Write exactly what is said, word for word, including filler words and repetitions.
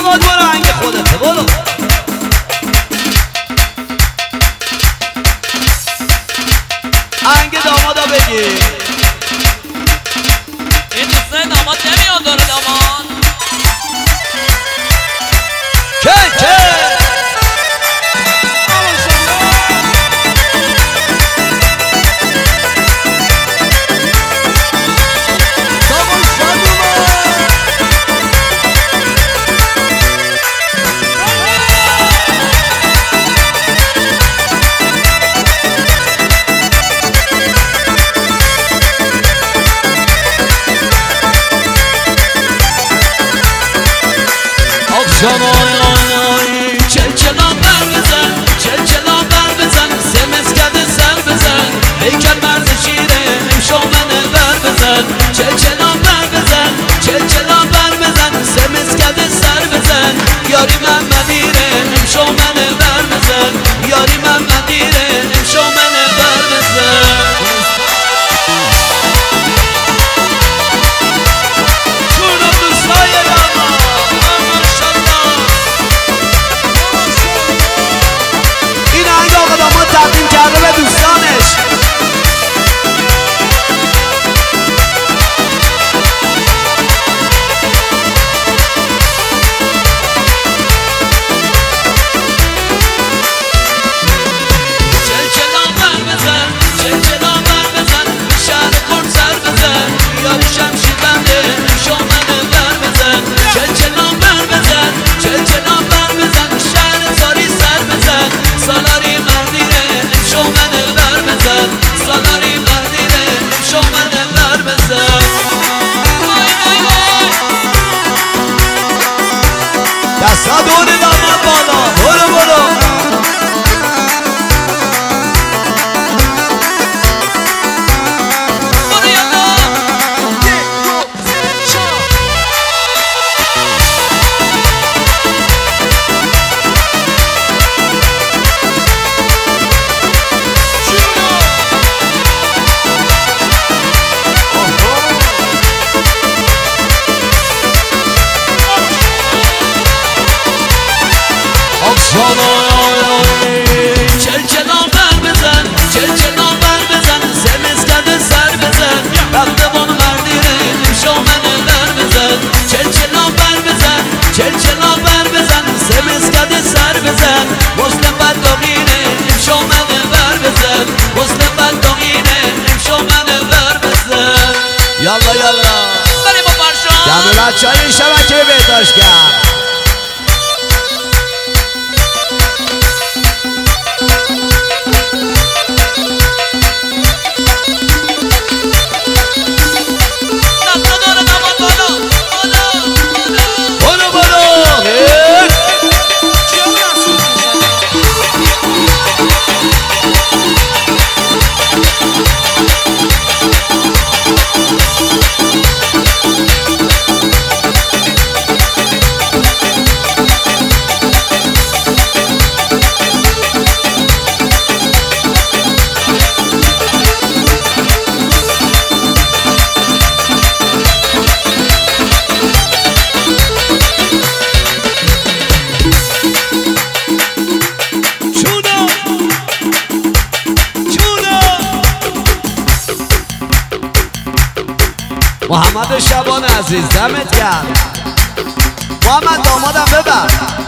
داماد برو هنگ خودته برو. هنگ دامادا بگی. این دوستای داماد نمیان داره داماد که که جانای آنایی چل چلان بر بزن چل چلان بر بزن سه مسکت سر بزن هیکل مرد شیره شامنه بر بزن چل چلان بر بزن چل چلان بر بزن سه مسکت سر بزن یاری من مدیره شامنه بر بزن یاری من مدیره شامنه بر بزن تقدیم کرده به دوستانش. چل چلان بر بزن چل چلان بر بزن شهر کرد سر بزن یاری شمشیر بنده شامنه بر بزن چل چلان بر بزن چل چلان بر بزن شهر زاری سر بزن سالاری مردیره شامنه بر بزن سالاری مردیره شامنه بر بزن دستا دور داماد بالا برو برو. چل چلان بر بزن چل چلان بر بزن سه مسکت سر بزن بختبان مردیره شامنه بر بزن چل چلان بر بزن چل چلان بر بزن سه مسکت سر بزن مسلم بداقینه شامنه بر بزن مسلم بداقینه شامنه بر بزن یالا یالا بریم با فرشان دم بچه های شبکه بهداشت کرد. محمد شبان عزیز دمت گرم. محمد دامادم ببر.